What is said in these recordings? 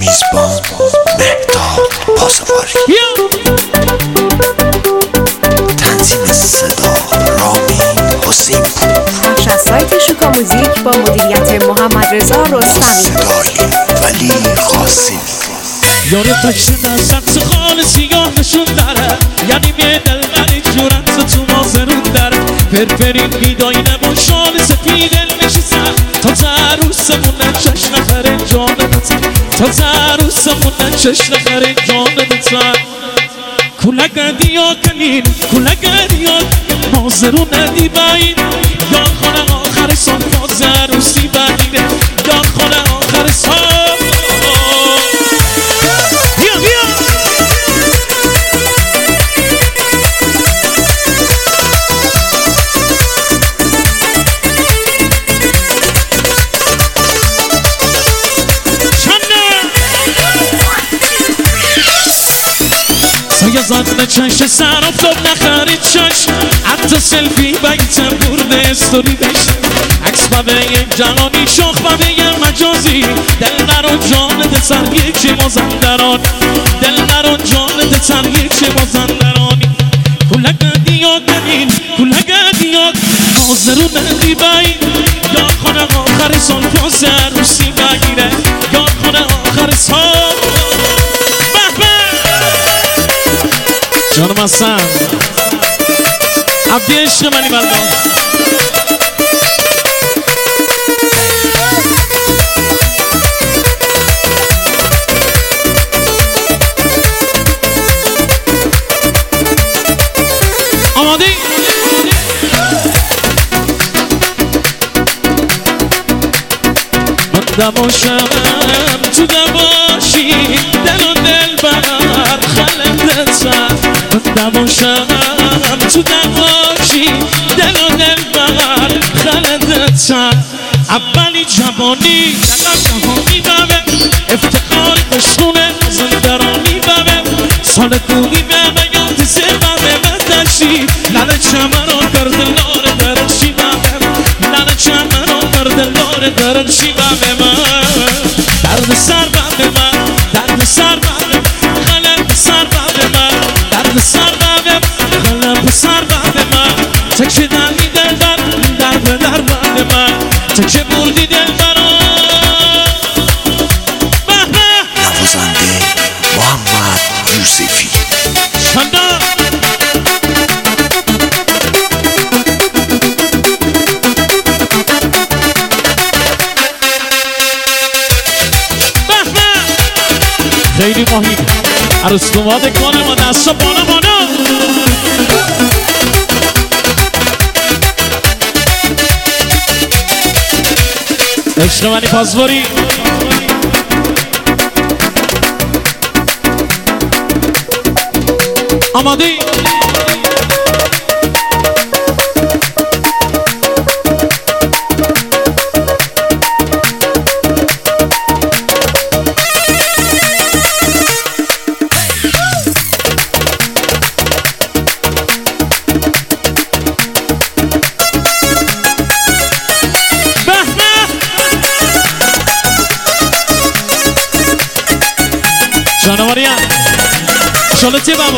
میزبان مهداد پاسباری، تنظیم صدا رامین حسین پور، پخش از سایت شوکا موزیک با مدیریت محمد رضا رستمی، صدای ولی قاسمی. یاره پشت دست خال سیاه نشون داره، یعنی می دل منی جورت تو مازرون داره. فرفرین بیدایی نبون شال سپید نشیستن، تا زروسمونه چشم نخره جان بتن، تا زروسمونه چشم نخره جان بتن. کلگردی ها کنین کلگردی ها مازرون ندی باید، یاد خانه آخر سال با زروسی بدینه، یاد خانه آخر سال. سایه زدن چشم سر افتاب نخرید چشم، حتی سلفی بگیتم برده استوری بشم. عکس ببه یک جهانی شاخ ببه یک مجازی، دل نرو جانت سر یکی مازندرانی، دل نرو جانت سر یکی مازندرانی. کلگردی ها دنین کلگردی ها مازرون ندی باید، یاد خانه آخر سال پاس عروسی بگیره، یاد خانه آخر سال. جانم هستم عبدی عشق منی بلدان آماده من دماشم تو دماشی دل و دل بر خلندت سر، من دماشم تو دماشی دل و دل بر خلندت سر. اولی جوانی دلم جهانی ببه، افتخار قشنونه زندرانی ببه، سال دوری ببه یاد زبه بدشی، لنه چمنان بر دلار درشی ببه، لنه چمنان بر دلار درشی ببه. من درد سر ببه، من درد سر ببه، خلق سر ببه، من درد سر ببه، خلق سر ببه. من تکه دردی دل بر درد در ببه، من تکه بردی دل برا ببه. نوازنده محمد یوسفی، شنده خیلی ماهی عروس دوماده کنه ما دستا بالا بالا. عشق منی پاسباری آماده جانواریم شالتی بابو.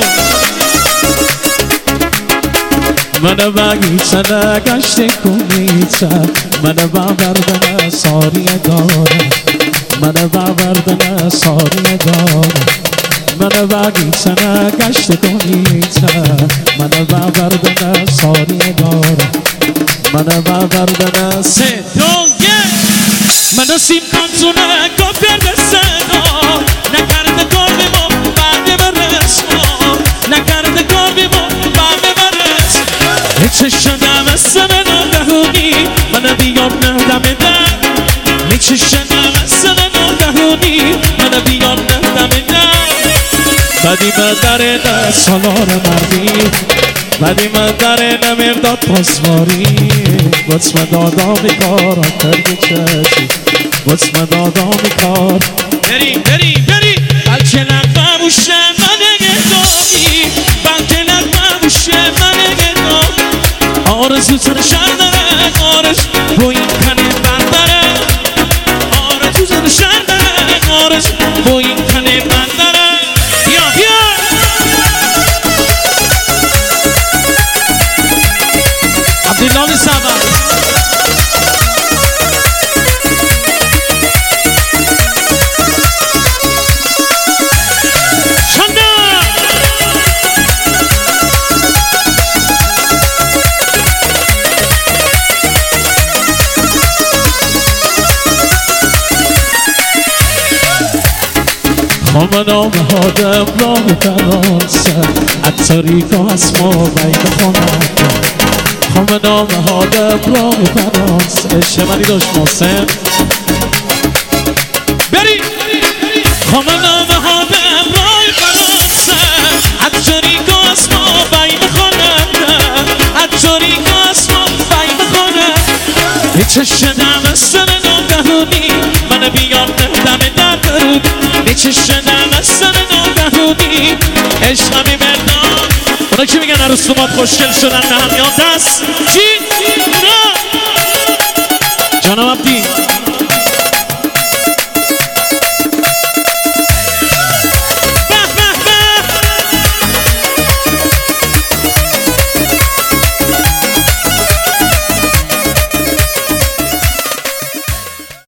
منو بگیچه نگشتی کنیچه، منو ببردن ساری دارم، منو ببردن ساری دارم، منو بگیچه نگشتی کنیچه، منو ببردن ساری دارم، منو ببردن سه دونگه. منو سیم کنزونه کپیر بسنا، نکرده کار به ما بعد برس ما، نکرده کار به ما بعد برس. هیچ شدم از سر ناگهانی، من بیام ندم در، هیچ شدم از سر ناگهانی، من بیام ندم در. بدی من در سالار مردی، بدی من در نمیرداد پاسواری، بس من دادا میکار آترگی چشی، بس من دادا میکار. بری بری بری بلکه نقمه بوشه من گدایی، بلکه نقمه بوشه من گدایی. آرزو ترشن داره آرش روی کنه بندره، آرزو ترشن داره آرش روی خام نامه ها راه فرانسه عطاریکا اسما بین خانه خام نامه ها راه فرانسه شمالی داشت محسن بری خام نامه ها راه فرانسه عطاریکا اسما بین خانه عطاریکا اسما بین خانه چش دم سر ناگهانی من بیام دم درد چش دم سر ناگهانی عشق همی بردان اونا که میگن عروس دومات خوشگل شدن به هم یا دست چی؟ اونا